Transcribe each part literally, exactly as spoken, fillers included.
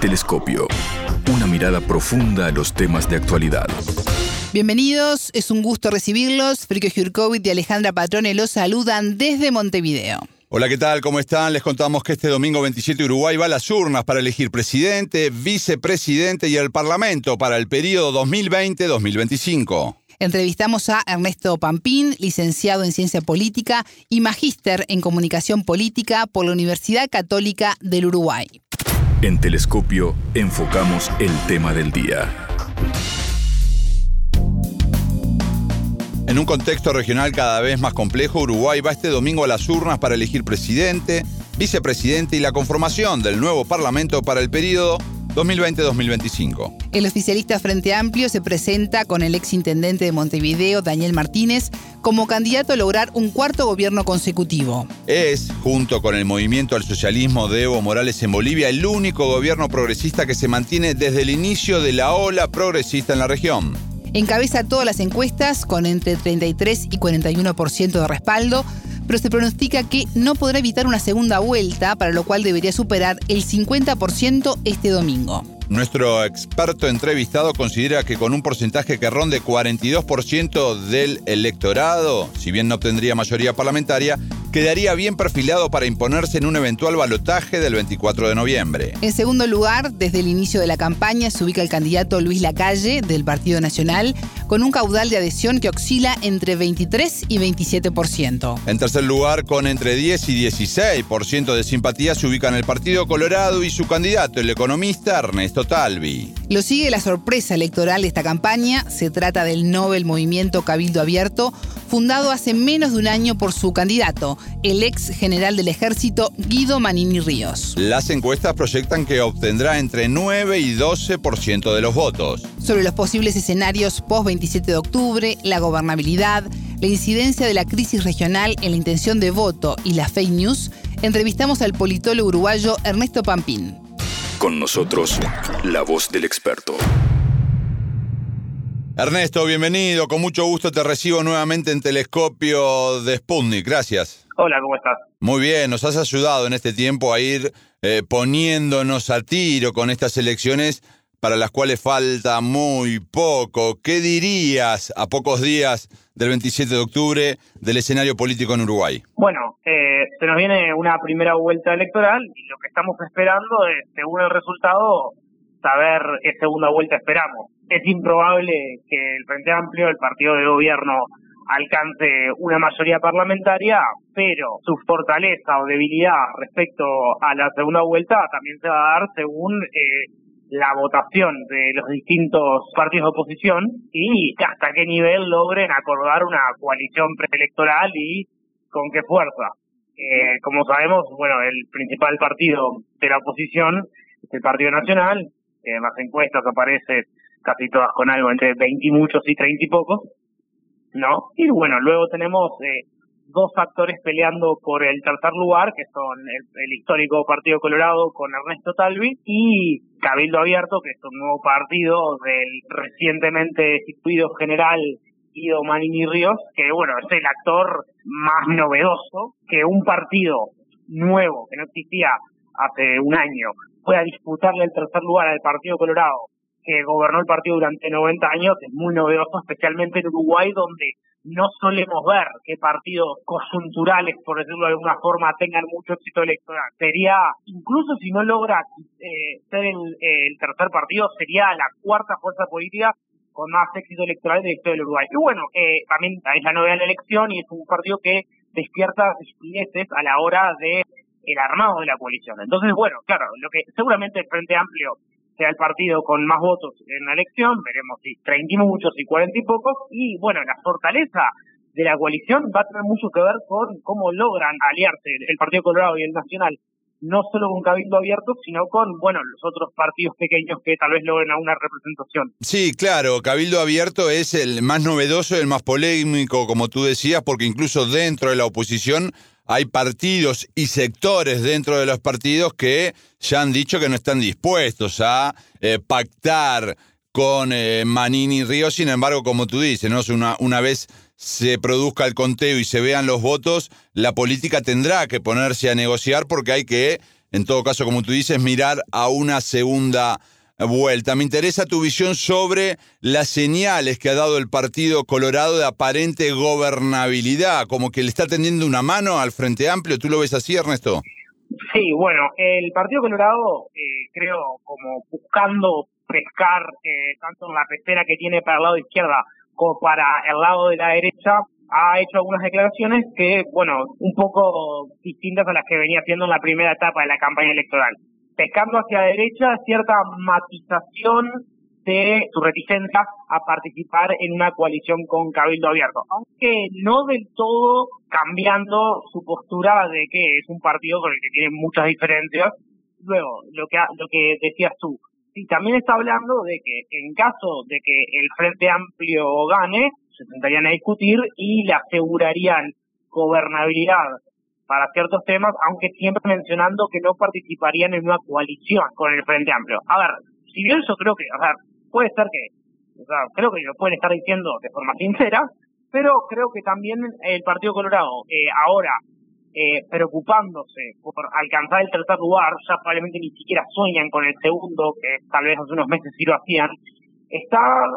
Telescopio. Una mirada profunda a los temas de actualidad. Bienvenidos, es un gusto recibirlos. Frico Jurkovic y Alejandra Patrone los saludan desde Montevideo. Hola, ¿qué tal? ¿Cómo están? Les contamos que este domingo veintisiete Uruguay va a las urnas para elegir presidente, vicepresidente y el Parlamento para el periodo dos mil veinte a dos mil veinticinco. Entrevistamos a Ernesto Pampín, licenciado en Ciencia Política y magíster en Comunicación Política por la Universidad Católica del Uruguay. En Telescopio enfocamos el tema del día. En un contexto regional cada vez más complejo, Uruguay va este domingo a las urnas para elegir presidente, vicepresidente y la conformación del nuevo Parlamento para el periodo dos mil veinte a dos mil veinticinco. El oficialista Frente Amplio se presenta con el exintendente de Montevideo, Daniel Martínez, como candidato a lograr un cuarto gobierno consecutivo. Es, junto con el movimiento al socialismo de Evo Morales en Bolivia, el único gobierno progresista que se mantiene desde el inicio de la ola progresista en la región. Encabeza todas las encuestas con entre treinta y tres y cuarenta y uno por ciento de respaldo, pero se pronostica que no podrá evitar una segunda vuelta, para lo cual debería superar el cincuenta por ciento este domingo. Nuestro experto entrevistado considera que con un porcentaje que ronde cuarenta y dos por ciento del electorado, si bien no obtendría mayoría parlamentaria, quedaría bien perfilado para imponerse en un eventual balotaje del veinticuatro de noviembre. En segundo lugar, desde el inicio de la campaña se ubica el candidato Luis Lacalle, del Partido Nacional, con un caudal de adhesión que oscila entre veintitrés y veintisiete por ciento. En tercer lugar, con entre diez y dieciséis por ciento de simpatía, se ubican el Partido Colorado y su candidato, el economista Ernesto Talvi. Lo sigue la sorpresa electoral de esta campaña. Se trata del Nobel Movimiento Cabildo Abierto, fundado hace menos de un año por su candidato, el ex general del Ejército Guido Manini Ríos. Las encuestas proyectan que obtendrá entre nueve y doce por ciento de los votos. Sobre los posibles escenarios post veintisiete de octubre, la gobernabilidad, la incidencia de la crisis regional en la intención de voto y la fake news, entrevistamos al politólogo uruguayo Ernesto Pampín. Con nosotros, la voz del experto. Ernesto, bienvenido. Con mucho gusto te recibo nuevamente en Telescopio de Sputnik. Gracias. Hola, ¿cómo estás? Muy bien, nos has ayudado en este tiempo a ir eh, poniéndonos a tiro con estas elecciones para las cuales falta muy poco. ¿Qué dirías a pocos días del veintisiete de octubre del escenario político en Uruguay? Bueno, eh, se nos viene una primera vuelta electoral y lo que estamos esperando es, según el resultado, saber qué segunda vuelta esperamos. Es improbable que el Frente Amplio, el partido de gobierno, alcance una mayoría parlamentaria, pero su fortaleza o debilidad respecto a la segunda vuelta también se va a dar según eh, la votación de los distintos partidos de oposición y hasta qué nivel logren acordar una coalición preelectoral y con qué fuerza. Eh, como sabemos, bueno, el principal partido de la oposición es el Partido Nacional. En las encuestas aparece casi todas con algo entre veinte y muchos y treinta y pocos, ¿no? Y bueno, luego tenemos eh, dos actores peleando por el tercer lugar, que son el, el histórico Partido Colorado con Ernesto Talvi y Cabildo Abierto, que es un nuevo partido del recientemente destituido general Guido Manini Ríos, que bueno, es el actor más novedoso que un partido nuevo, que no existía hace un año, pueda disputarle el tercer lugar al Partido Colorado, que gobernó el partido durante noventa años, es muy novedoso, especialmente en Uruguay, donde no solemos ver que partidos coyunturales, por decirlo de alguna forma, tengan mucho éxito electoral. Sería, incluso si no logra eh, ser el, el tercer partido, sería la cuarta fuerza política con más éxito electoral de la historia del Uruguay. Y bueno, eh, también es la novedad de la elección y es un partido que despierta rispideces a la hora de el armado de la coalición. Entonces, bueno, claro, lo que seguramente el Frente Amplio sea el partido con más votos en la elección, veremos si treinta y muchos y cuarenta y pocos, y bueno, la fortaleza de la coalición va a tener mucho que ver con cómo logran aliarse el Partido Colorado y el Nacional, no solo con Cabildo Abierto, sino con, bueno, los otros partidos pequeños que tal vez logren alguna representación. Sí, claro, Cabildo Abierto es el más novedoso, el más polémico, como tú decías, porque incluso dentro de la oposición hay partidos y sectores dentro de los partidos que ya han dicho que no están dispuestos a eh, pactar con eh, Manini Ríos. Sin embargo, como tú dices, ¿no? Una, una vez se produzca el conteo y se vean los votos, la política tendrá que ponerse a negociar porque hay que en todo caso, como tú dices, mirar a una segunda vuelta. Me interesa tu visión sobre las señales que ha dado el Partido Colorado de aparente gobernabilidad, como que le está tendiendo una mano al Frente Amplio. ¿Tú lo ves así, Ernesto? Sí, bueno, el Partido Colorado, eh, creo, como buscando pescar eh, tanto en la pecera que tiene para el lado izquierda como para el lado de la derecha, ha hecho algunas declaraciones que, bueno, un poco distintas a las que venía haciendo en la primera etapa de la campaña electoral. Pescando hacia la derecha cierta matización de su reticencia a participar en una coalición con Cabildo Abierto, aunque no del todo cambiando su postura de que es un partido con el que tiene muchas diferencias. Luego, lo que lo que decías tú, sí, también está hablando de que en caso de que el Frente Amplio gane, se sentarían a discutir y le asegurarían gobernabilidad para ciertos temas, aunque siempre mencionando que no participarían en una coalición con el Frente Amplio. A ver, si bien yo creo que, o sea, puede ser que, o sea, creo que lo pueden estar diciendo de forma sincera, pero creo que también el Partido Colorado, eh, ahora, eh, preocupándose por alcanzar el tercer lugar, ya probablemente ni siquiera sueñan con el segundo, que tal vez hace unos meses sí lo hacían, está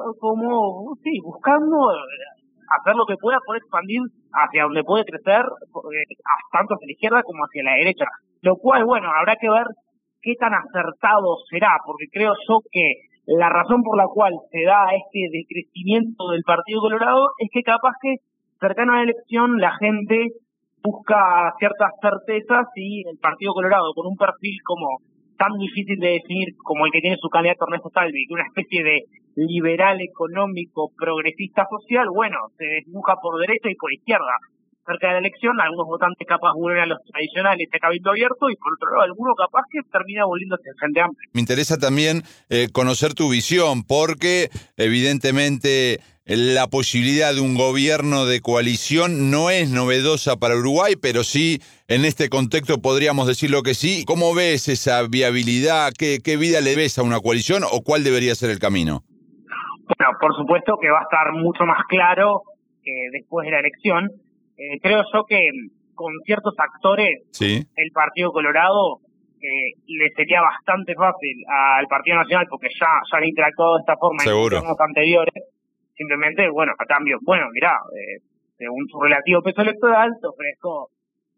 como, sí, buscando hacer lo que pueda por expandir hacia donde puede crecer, eh, tanto hacia la izquierda como hacia la derecha. Lo cual, bueno, habrá que ver qué tan acertado será, porque creo yo que la razón por la cual se da este decrecimiento del Partido Colorado es que capaz que cercano a la elección la gente busca ciertas certezas y el Partido Colorado, con un perfil como tan difícil de definir como el que tiene su candidato Ernesto Talvi, una especie de liberal económico progresista social, bueno, se desdibuja por derecha y por izquierda. Cerca de la elección, algunos votantes capaz vuelven a los tradicionales de Cabildo Abierto y por otro lado, alguno capaz que termina volviéndose el Frente Amplio. Me interesa también eh, conocer tu visión, porque evidentemente la posibilidad de un gobierno de coalición no es novedosa para Uruguay, pero sí, en este contexto podríamos decirlo que sí. ¿Cómo ves esa viabilidad? ¿Qué, qué vida le ves a una coalición o cuál debería ser el camino? Bueno, por supuesto que va a estar mucho más claro eh, después de la elección. Eh, creo yo que con ciertos actores, sí, el Partido Colorado eh, le sería bastante fácil al Partido Nacional, porque ya, ya han interactuado de esta forma seguro, en los anteriores. Simplemente, bueno, a cambio, bueno, mirá, eh, según su relativo peso electoral, te ofrezco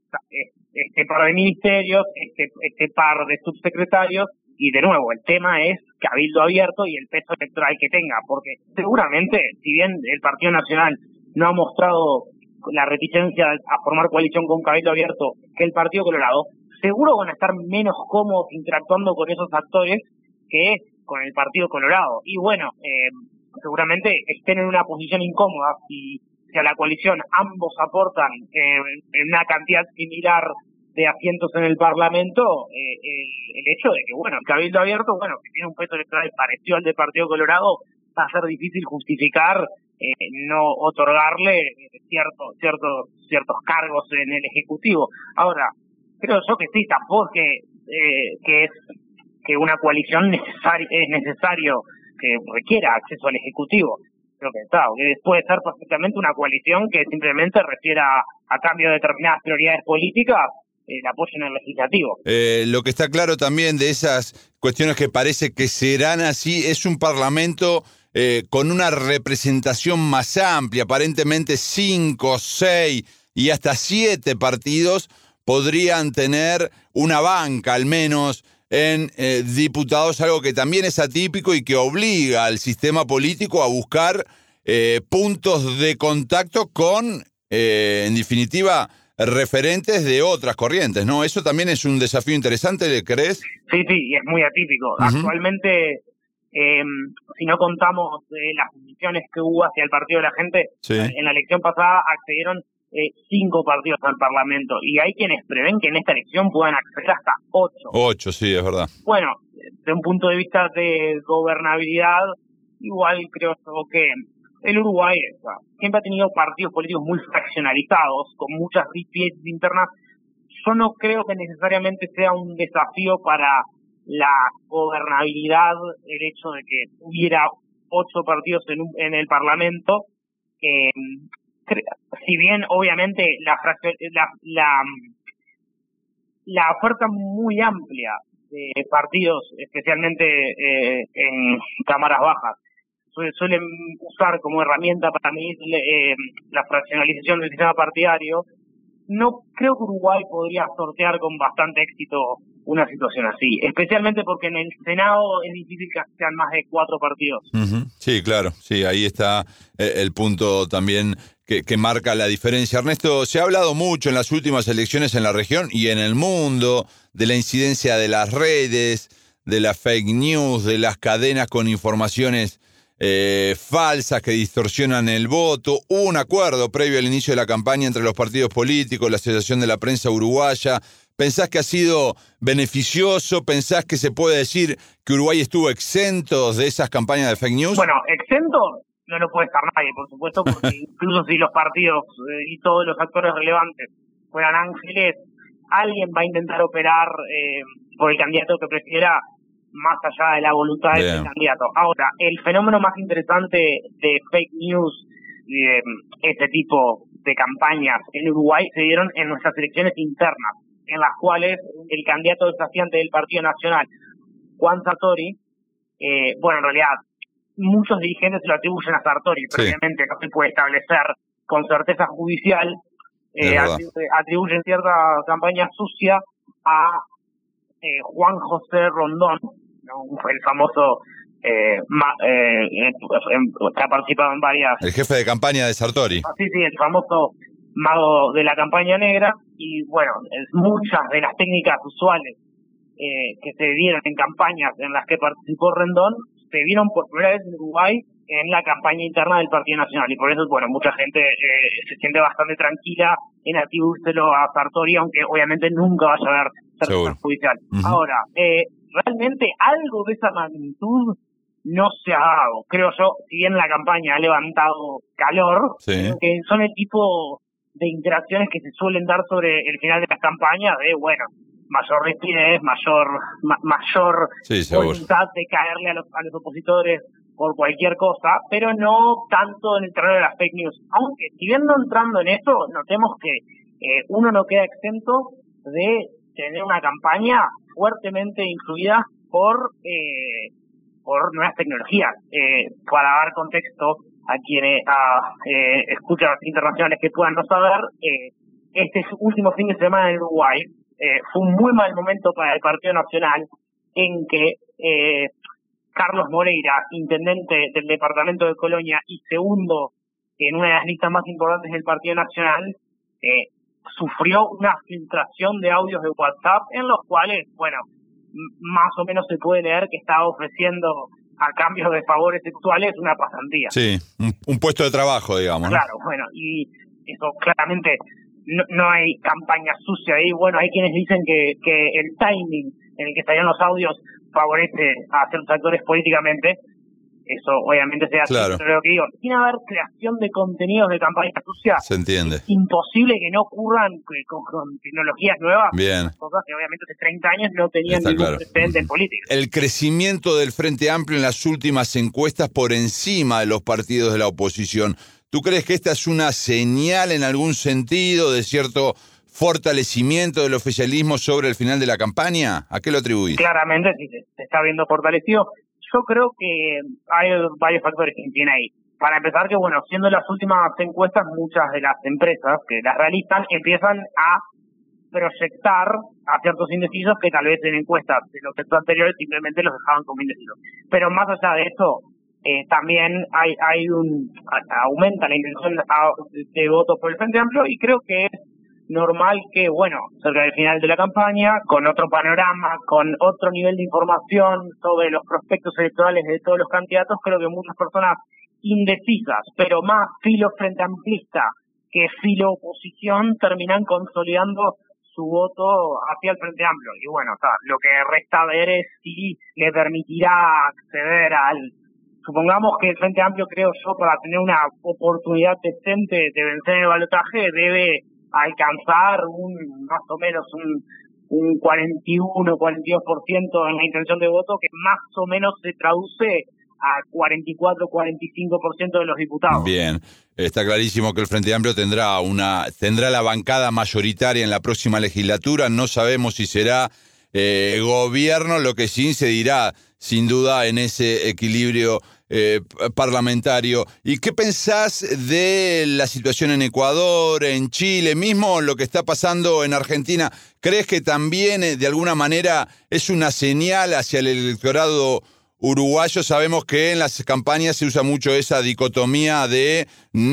este par de ministerios, este, este par de subsecretarios, y de nuevo, el tema es Cabildo Abierto y el peso electoral que tenga, porque seguramente, si bien el Partido Nacional no ha mostrado la reticencia a formar coalición con Cabildo Abierto que el Partido Colorado, seguro van a estar menos cómodos interactuando con esos actores que con el Partido Colorado. Y bueno, eh, seguramente estén en una posición incómoda si, si a la coalición ambos aportan eh, en una cantidad similar de asientos en el Parlamento, eh, el, el hecho de que, bueno, el Cabildo Abierto, bueno, que tiene un peso electoral parecido al del Partido Colorado, va a ser difícil justificar eh, no otorgarle ciertos ciertos ciertos cargos en el Ejecutivo. Ahora, creo yo que sí, tampoco que, eh, que es que una coalición necesari- es necesario que requiera acceso al Ejecutivo. Creo que está, que puede ser perfectamente una coalición que simplemente refiera a, a cambio de determinadas prioridades políticas el apoyo en el legislativo. Eh, lo que está claro también de esas cuestiones que parece que serán así es un parlamento eh, con una representación más amplia, aparentemente cinco, seis y hasta siete partidos podrían tener una banca al menos en eh, diputados, algo que también es atípico y que obliga al sistema político a buscar eh, puntos de contacto con, eh, en definitiva, referentes de otras corrientes, ¿no? Eso también es un desafío interesante, ¿crees? Sí, sí, y es muy atípico. Uh-huh. Actualmente, eh, si no contamos eh, las decisiones que hubo hacia el Partido de la Gente, sí. En la elección pasada accedieron eh, cinco partidos al Parlamento, y hay quienes prevén que en esta elección puedan acceder hasta ocho. Ocho, sí, es verdad. Bueno, desde un punto de vista de gobernabilidad, igual creo que el Uruguay o sea, siempre ha tenido partidos políticos muy fraccionalizados, con muchas rispideces internas. Yo no creo que necesariamente sea un desafío para la gobernabilidad el hecho de que hubiera ocho partidos en, un, en el Parlamento. Eh, si bien, obviamente, la, la, la, la oferta muy amplia de partidos, especialmente eh, en cámaras bajas, suelen usar como herramienta para mí eh, la fraccionalización del sistema partidario. No creo que Uruguay podría sortear con bastante éxito una situación así, especialmente porque en el Senado es difícil que sean más de cuatro partidos. Uh-huh. Sí, claro, sí, ahí está eh, el punto también que, que marca la diferencia. Ernesto, se ha hablado mucho en las últimas elecciones en la región y en el mundo de la incidencia de las redes, de las fake news, de las cadenas con informaciones Eh, falsas que distorsionan el voto. Hubo un acuerdo previo al inicio de la campaña entre los partidos políticos, la Asociación de la Prensa Uruguaya. ¿Pensás que ha sido beneficioso? ¿Pensás que se puede decir que Uruguay estuvo exento de esas campañas de fake news? Bueno, exento no lo puede estar nadie, por supuesto, porque incluso si los partidos eh, y todos los actores relevantes fueran ángeles, alguien va a intentar operar eh, por el candidato que prefiera, más allá de la voluntad de ese candidato. Ahora, el fenómeno más interesante de fake news y de este tipo de campañas en Uruguay se dieron en nuestras elecciones internas, en las cuales el candidato desafiante del Partido Nacional, Juan Sartori, eh, bueno, en realidad, muchos dirigentes se lo atribuyen a Sartori, pero sí, obviamente no se puede establecer con certeza judicial, eh, atribuyen cierta campaña sucia a Eh, Juan José Rondón, ¿no? El famoso eh, ma, eh, eh, que ha participado en varias... El jefe de campaña de Sartori. Sí, sí, el famoso mago de la campaña negra. Y bueno, muchas de las técnicas usuales eh, que se dieron en campañas en las que participó Rondón se vieron por primera vez en Uruguay en la campaña interna del Partido Nacional, y por eso, bueno, mucha gente eh, se siente bastante tranquila en atribuírselo a Sartori, aunque obviamente nunca vaya a haber certeza judicial. Uh-huh. Ahora, eh, realmente algo de esa magnitud no se ha dado, creo yo, si bien la campaña ha levantado calor, sí, que son el tipo de interacciones que se suelen dar sobre el final de las campañas, de, bueno, mayor rigidez, mayor ma- mayor sí, voluntad de caerle a los, a los opositores por cualquier cosa, pero no tanto en el terreno de las fake news. Aunque, si bien no entrando en eso, notemos que eh, uno no queda exento de tener una campaña fuertemente influida por eh, por nuevas tecnologías. Eh, para dar contexto a quienes a, eh, escuchan internacionales que puedan no saber, eh, este último fin de semana en Uruguay eh, fue un muy mal momento para el Partido Nacional, en que eh, Carlos Moreira, intendente del departamento de Colonia y segundo en una de las listas más importantes del Partido Nacional, eh, sufrió una filtración de audios de WhatsApp en los cuales, bueno, m- más o menos se puede leer que estaba ofreciendo a cambio de favores sexuales una pasantía. Sí, un, un puesto de trabajo, digamos, ¿no? Claro, bueno, y eso claramente no, no hay campaña sucia ahí. Bueno, hay quienes dicen que, que el timing en el que salían los audios favorece a ciertos actores políticamente. Eso obviamente se hace, claro, pero lo que digo, tiene que haber creación de contenidos de campaña sucia. Se entiende. Es imposible que no ocurran con, con tecnologías nuevas. Bien. Cosas que obviamente hace treinta años no tenían Está ningún claro. precedente en política. El crecimiento del Frente Amplio en las últimas encuestas por encima de los partidos de la oposición. ¿Tú crees que esta es una señal en algún sentido de cierto fortalecimiento del oficialismo sobre el final de la campaña? ¿A qué lo atribuís? Claramente sí, se está viendo fortalecido. Yo creo que hay varios factores que tienen ahí. Para empezar, que bueno, siendo las últimas encuestas, muchas de las empresas que las realizan empiezan a proyectar a ciertos indecisos que tal vez en encuestas de los textos anteriores simplemente los dejaban como indecisos. Pero más allá de eso, eh, también hay hay un aumenta la intención de, de voto por el Frente Amplio, y creo que es normal que, bueno, cerca del final de la campaña, con otro panorama, con otro nivel de información sobre los prospectos electorales de todos los candidatos, creo que muchas personas indecisas, pero más filo frente amplista que filo oposición, terminan consolidando su voto hacia el Frente Amplio. Y bueno, o sea, lo que resta ver es si le permitirá acceder al... Supongamos que el Frente Amplio, creo yo, para tener una oportunidad decente de vencer el balotaje, debe alcanzar un más o menos un, un cuarenta y uno, cuarenta y dos por ciento en la intención de voto, que más o menos se traduce a cuarenta y cuatro, cuarenta y cinco por ciento de los diputados. Bien, está clarísimo que el Frente Amplio tendrá una tendrá la bancada mayoritaria en la próxima legislatura. No sabemos si será eh, gobierno, lo que sí se dirá sin duda en ese equilibrio eh, parlamentario. ¿Y qué pensás de la situación en Ecuador, en Chile, mismo lo que está pasando en Argentina? ¿Crees que también eh, de alguna manera es una señal hacia el electorado uruguayo? Sabemos que en las campañas se usa mucho esa dicotomía de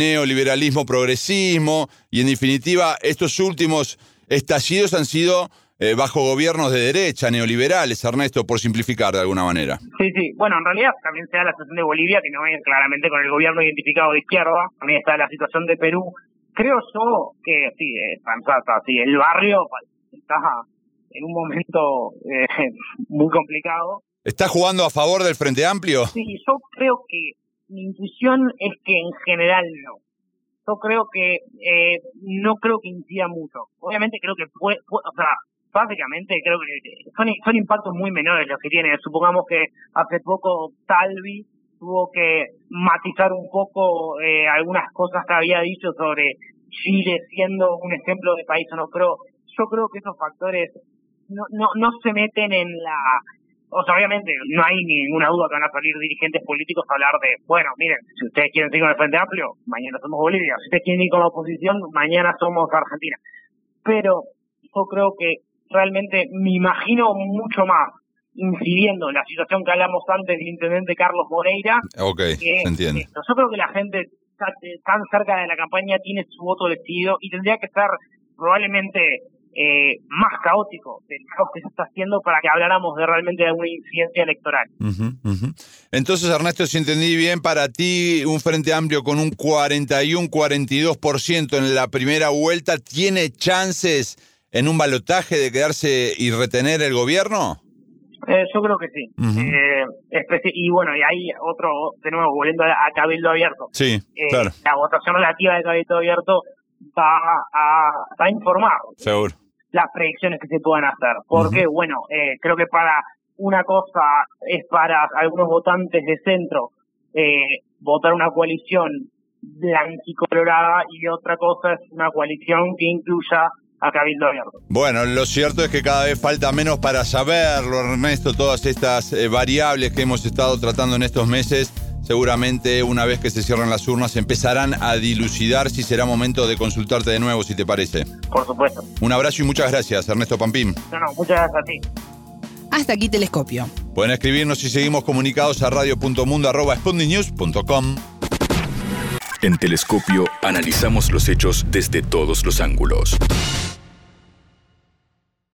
neoliberalismo-progresismo y en definitiva estos últimos estallidos han sido eh, bajo gobiernos de derecha, neoliberales, Ernesto, por simplificar de alguna manera. Sí, sí. Bueno, en realidad también se da la situación de Bolivia, que no es claramente con el gobierno identificado de izquierda. También está la situación de Perú. Creo yo que sí, es sensata, sí, el barrio está en un momento eh, muy complicado. ¿Está jugando a favor del Frente Amplio? Sí, yo creo que mi intuición es que en general no. Yo creo que eh, no creo que incida mucho. Obviamente creo que puede, puede, o sea, básicamente creo que son, son impactos muy menores los que tiene. Supongamos que hace poco Talvi tuvo que matizar un poco eh, algunas cosas que había dicho sobre Chile siendo un ejemplo de país o no, pero yo creo que esos factores no, no, no se meten en la... O sea, obviamente no hay ninguna duda que van a salir dirigentes políticos a hablar de, bueno, miren, si ustedes quieren seguir con el Frente Amplio, mañana somos Bolivia. Si ustedes quieren ir con la oposición, mañana somos Argentina. Pero yo creo que realmente me imagino mucho más incidiendo en la situación que hablamos antes del intendente Carlos Moreira. Ok, que se entiende. Esto. Yo creo que la gente tan cerca de la campaña tiene su voto decidido y tendría que ser probablemente eh, más caótico del caos que se está haciendo para que habláramos de realmente de una incidencia electoral. Uh-huh, uh-huh. Entonces, Ernesto, si entendí bien, para ti un Frente Amplio con un cuarenta y uno, cuarenta y dos por ciento en la primera vuelta, ¿tiene chances en un balotaje de quedarse y retener el gobierno? Eh, yo creo que sí. Uh-huh. Eh, especi- y bueno, y hay otro, de nuevo, volviendo a, a Cabildo Abierto. Sí, eh, claro. La votación relativa de Cabildo Abierto va a, va a informar Seguro. las predicciones que se puedan hacer. Porque, uh-huh. bueno, eh, creo que para una cosa es para algunos votantes de centro eh, votar una coalición blanquicolorada y otra cosa es una coalición que incluya a Cabildo Abierto. Bueno, lo cierto es que cada vez falta menos para saberlo, Ernesto, todas estas eh, variables que hemos estado tratando en estos meses, seguramente una vez que se cierren las urnas empezarán a dilucidar si será momento de consultarte de nuevo, si te parece. Por supuesto. Un abrazo y muchas gracias, Ernesto Pampín. No, no, muchas gracias a ti. Hasta aquí Telescopio. Pueden escribirnos y seguimos comunicados a radio punto mundo arroba sputnik news punto com. En Telescopio analizamos los hechos desde todos los ángulos.